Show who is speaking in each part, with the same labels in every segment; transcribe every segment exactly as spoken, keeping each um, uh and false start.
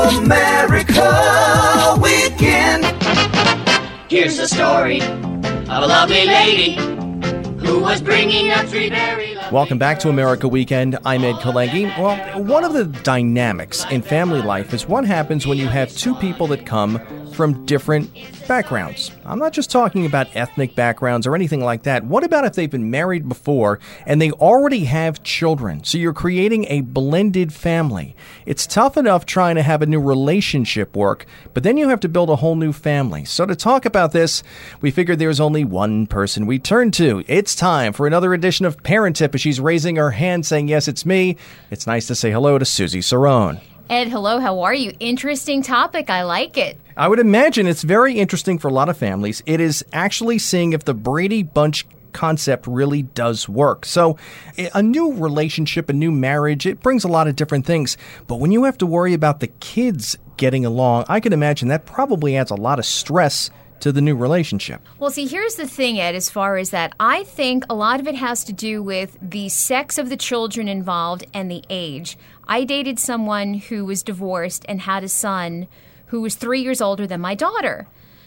Speaker 1: America Weekend.
Speaker 2: Here's the story of a lovely lady who was bringing up three very lovely...
Speaker 3: Welcome back to America Weekend. I'm Ed Kalengi. Well, one of the dynamics in family life is what happens when you have two people that come from different backgrounds. I'm not just talking about ethnic backgrounds or anything like that. What about if they've been married before and they already have children? So you're creating a blended family. It's tough enough trying to have a new relationship work, but then you have to build a whole new family. So to talk about this, we figured there's only one person we turn to. It's time for another edition of Parent Tip, as she's raising her hand saying, yes, it's me. It's nice to say hello to Susie Cerrone.
Speaker 4: Ed, hello, how are you? Interesting topic. I like it.
Speaker 3: I would imagine it's very interesting for a lot of families. It is actually seeing if the Brady Bunch concept really does work. So a new relationship, a new marriage, it brings a lot of different things. But when you have to worry about the kids getting along, I can imagine that probably adds a lot of stress to the new relationship.
Speaker 4: Well, see, here's the thing, Ed, as far as that. I think a lot of it has to do with the sex of the children involved and the age. I dated someone who was divorced and had a son who was three years older than my daughter.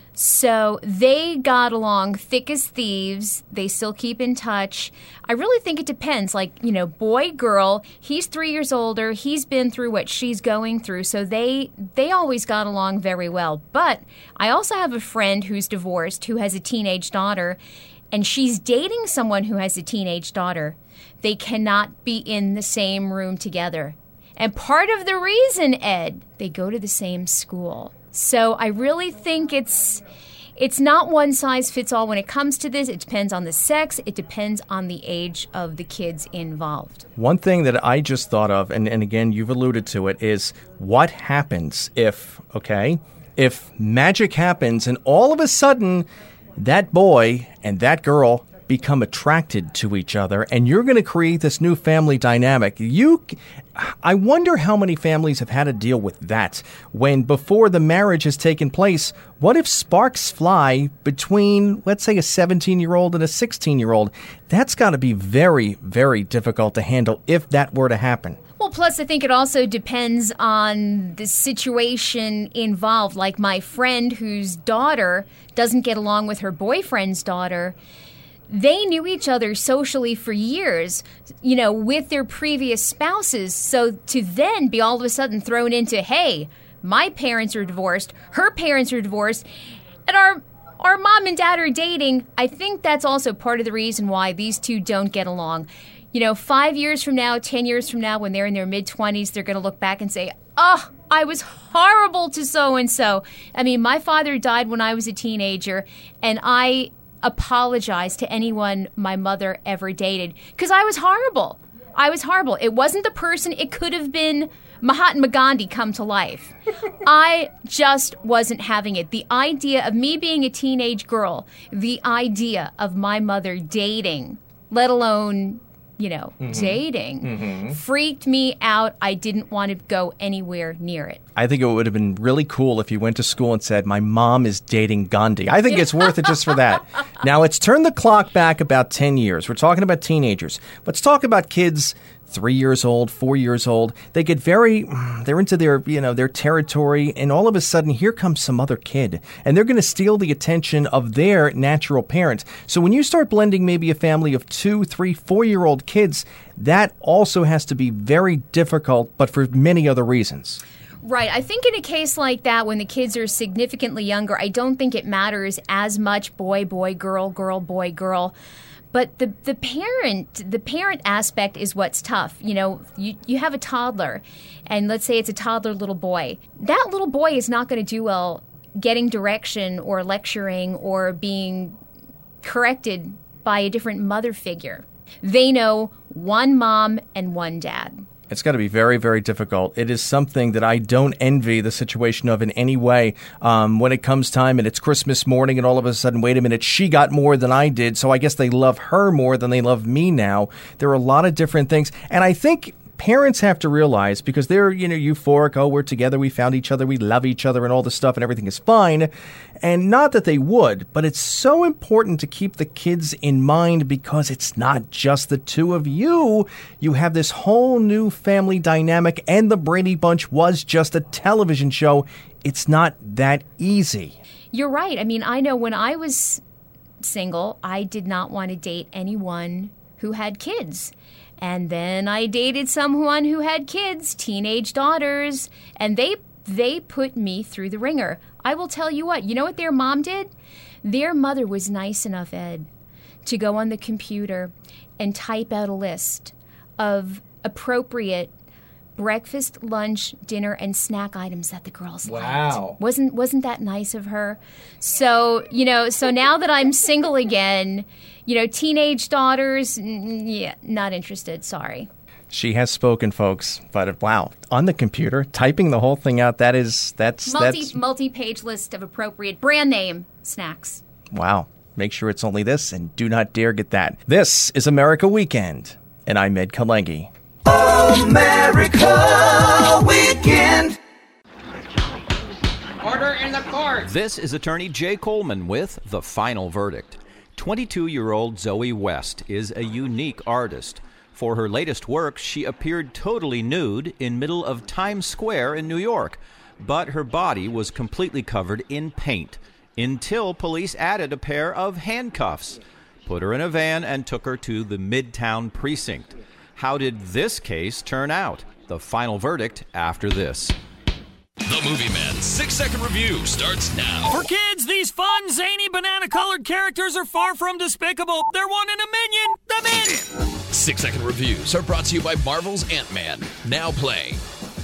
Speaker 4: So they got along thick as thieves. They still keep in touch. I really think it depends. Like, you know, boy, girl, he's three years older. He's been through what she's going through. So they they always got along very well. But I also have a friend who's divorced who has a teenage daughter, and she's dating someone who has a teenage daughter. They cannot be in the same room together. And part of the reason, Ed, they go to the same school. So I really think it's it's not one size fits all when it comes to this. It depends on the sex. It depends on the age of the kids involved.
Speaker 3: One thing that I just thought of, and, and again, you've alluded to it, is what happens if, okay, if magic happens and all of a sudden that boy and that girl become attracted to each other, and you're going to create this new family dynamic. You, I wonder how many families have had to deal with that when before the marriage has taken place. What if sparks fly between, let's say, a seventeen-year-old and a sixteen-year-old? That's got to be very, very difficult to handle if that were to happen.
Speaker 4: Well, plus I think it also depends on the situation involved. Like my friend whose daughter doesn't get along with her boyfriend's daughter. They knew each other socially for years, you know, with their previous spouses. So to then be all of a sudden thrown into, hey, my parents are divorced, her parents are divorced, and our our mom and dad are dating, I think that's also part of the reason why these two don't get along. You know, five years from now, ten years from now, when they're in their mid-twenties, they're going to look back and say, oh, I was horrible to so-and-so. I mean, my father died when I was a teenager, and I apologize to anyone my mother ever dated because I was horrible. I was horrible. It wasn't the person. It could have been Mahatma Gandhi come to life. I just wasn't having it. The idea of me being a teenage girl, the idea of my mother dating, let alone, you know, mm-hmm. dating, mm-hmm. freaked me out. I didn't want to go anywhere near it.
Speaker 3: I think it would have been really cool if you went to school and said, my mom is dating Gandhi. I think it's worth it just for that. Now, let's turn the clock back about ten years. We're talking about teenagers. Let's talk about kids three years old, four years old. They get very, they're into their, you know, their territory, and all of a sudden, here comes some other kid, and they're going to steal the attention of their natural parent. So when you start blending maybe a family of two, three, four-year-old kids, that also has to be very difficult, but for many other reasons.
Speaker 4: Right. I think in a case like that, when the kids are significantly younger, I don't think it matters as much boy, boy, girl, girl, boy, girl. But the the parent the parent aspect is what's tough. You know, you, you have a toddler, and let's say it's a toddler little boy. That little boy is not going to do well getting direction or lecturing or being corrected by a different mother figure. They know one mom and one dad.
Speaker 3: It's got to be very, very difficult. It is something that I don't envy the situation of in any way. Um, when it comes time and it's Christmas morning and all of a sudden, wait a minute, she got more than I did, so I guess they love her more than they love me now. There are a lot of different things. And I think parents have to realize, because they're, you know, euphoric, oh, we're together, we found each other, we love each other and all this stuff and everything is fine. And not that they would, but it's so important to keep the kids in mind because it's not just the two of you. You have this whole new family dynamic, and the Brady Bunch was just a television show. It's not that easy.
Speaker 4: You're right. I mean, I know when I was single, I did not want to date anyone who had kids. And then I dated someone who had kids, teenage daughters, and they they put me through the ringer. I will tell you what, you know what their mom did? Their mother was nice enough, Ed, to go on the computer and type out a list of appropriate breakfast, lunch, dinner, and snack items that the girls
Speaker 5: Wow.
Speaker 4: liked. Wasn't wasn't that nice of her? So, you know, so now that I'm single again, you know, teenage daughters, mm, yeah, not interested, sorry.
Speaker 3: She has spoken, folks, but wow, on the computer, typing the whole thing out, that is, that's,
Speaker 4: Multi,
Speaker 3: that's,
Speaker 4: multi-page list of appropriate brand name snacks.
Speaker 3: wow. Make sure it's only this, and do not dare get that. This is America Weekend, and I'm Ed Kalengi.
Speaker 1: America Weekend.
Speaker 6: Order in the court.
Speaker 7: This is attorney Jay Coleman with The Final Verdict. twenty-two-year-old Zoe West is a unique artist. For her latest work, she appeared totally nude in middle of Times Square in New York, but her body was completely covered in paint until police added a pair of handcuffs, put her in a van, and took her to the Midtown precinct. How did this case turn out? The Final Verdict after this.
Speaker 8: The Movie Man six-second review starts now.
Speaker 9: For kids, these fun, zany, banana-colored characters are far from despicable. They're one in a minion. The Minion.
Speaker 8: Six-second reviews are brought to you by Marvel's Ant-Man. Now playing.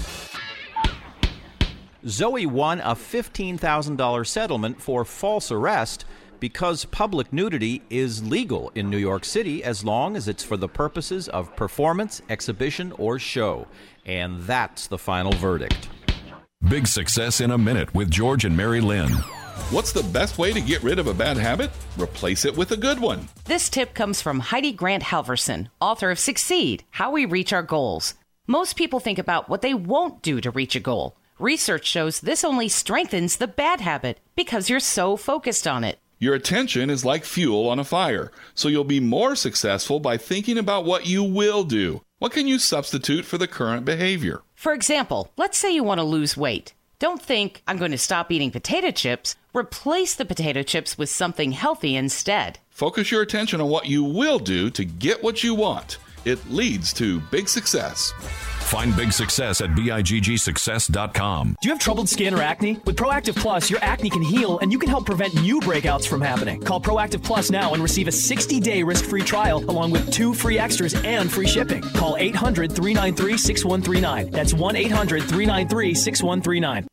Speaker 7: Zoe won a fifteen thousand dollars settlement for false arrest because public nudity is legal in New York City as long as it's for the purposes of performance, exhibition, or show. And that's the final verdict.
Speaker 10: Big Success in a Minute with George and Mary Lynn.
Speaker 11: What's the best way to get rid of a bad habit? Replace it with a good one.
Speaker 12: This tip comes from Heidi Grant Halverson, author of Succeed, How We Reach Our Goals. Most people think about what they won't do to reach a goal. Research shows this only strengthens the bad habit because you're so focused on it.
Speaker 11: Your attention is like fuel on a fire, so you'll be more successful by thinking about what you will do. What can you substitute for the current behavior?
Speaker 12: For example, let's say you want to lose weight. Don't think, I'm going to stop eating potato chips. Replace the potato chips with something healthy instead.
Speaker 11: Focus your attention on what you will do to get what you want. It leads to big success.
Speaker 10: Find Big Success at big success dot com.
Speaker 9: Do you have troubled skin or acne? With Proactive Plus, your acne can heal and you can help prevent new breakouts from happening. Call Proactive Plus now and receive a sixty-day risk-free trial along with two free extras and free shipping. Call eight hundred, three nine three, six one three nine. That's one eight hundred, three nine three, six one three nine.